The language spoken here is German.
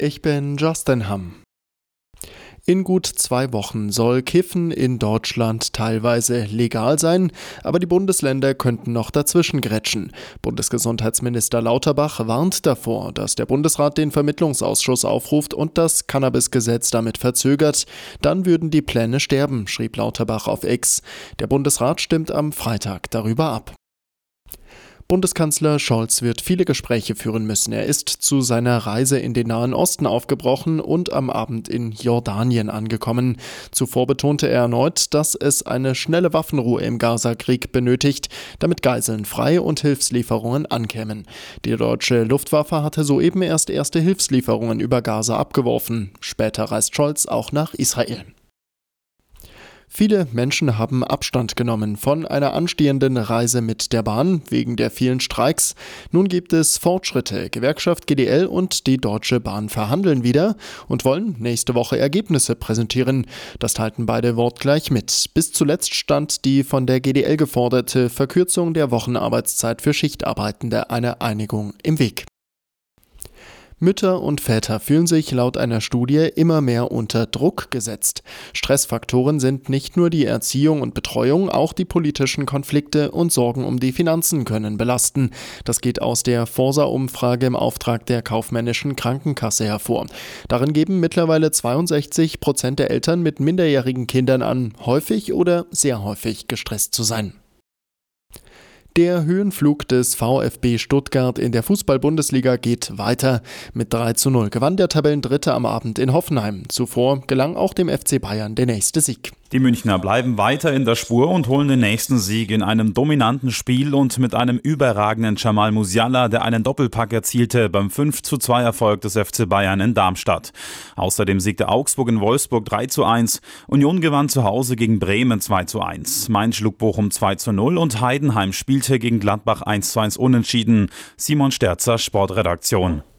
Ich bin Justin Hamm. In gut 2 Wochen soll Kiffen in Deutschland teilweise legal sein, aber die Bundesländer könnten noch dazwischen grätschen. Bundesgesundheitsminister Lauterbach warnt davor, dass der Bundesrat den Vermittlungsausschuss aufruft und das Cannabisgesetz damit verzögert. Dann würden die Pläne sterben, schrieb Lauterbach auf X. Der Bundesrat stimmt am Freitag darüber ab. Bundeskanzler Scholz wird viele Gespräche führen müssen. Er ist zu seiner Reise in den Nahen Osten aufgebrochen und am Abend in Jordanien angekommen. Zuvor betonte er erneut, dass es eine schnelle Waffenruhe im Gaza-Krieg benötigt, damit Geiseln frei und Hilfslieferungen ankämen. Die deutsche Luftwaffe hatte soeben erste Hilfslieferungen über Gaza abgeworfen. Später reist Scholz auch nach Israel. Viele Menschen haben Abstand genommen von einer anstehenden Reise mit der Bahn wegen der vielen Streiks. Nun gibt es Fortschritte. Gewerkschaft GDL und die Deutsche Bahn verhandeln wieder und wollen nächste Woche Ergebnisse präsentieren. Das teilten beide wortgleich mit. Bis zuletzt stand die von der GDL geforderte Verkürzung der Wochenarbeitszeit für Schichtarbeitende einer Einigung im Weg. Mütter und Väter fühlen sich laut einer Studie immer mehr unter Druck gesetzt. Stressfaktoren sind nicht nur die Erziehung und Betreuung, auch die politischen Konflikte und Sorgen um die Finanzen können belasten. Das geht aus der Forsa-Umfrage im Auftrag der Kaufmännischen Krankenkasse hervor. Darin geben mittlerweile 62% der Eltern mit minderjährigen Kindern an, häufig oder sehr häufig gestresst zu sein. Der Höhenflug des VfB Stuttgart in der Fußball-Bundesliga geht weiter. Mit 3:0 gewann der Tabellendritte am Abend in Hoffenheim. Zuvor gelang auch dem FC Bayern der nächste Sieg. Die Münchner bleiben weiter in der Spur und holen den nächsten Sieg in einem dominanten Spiel und mit einem überragenden Jamal Musiala, der einen Doppelpack erzielte beim 5:2 Erfolg des FC Bayern in Darmstadt. Außerdem siegte Augsburg in Wolfsburg 3:1, Union gewann zu Hause gegen Bremen 2:1, Mainz schlug Bochum 2:0 und Heidenheim spielte gegen Gladbach 1:1 unentschieden. Simon Sterzer, Sportredaktion.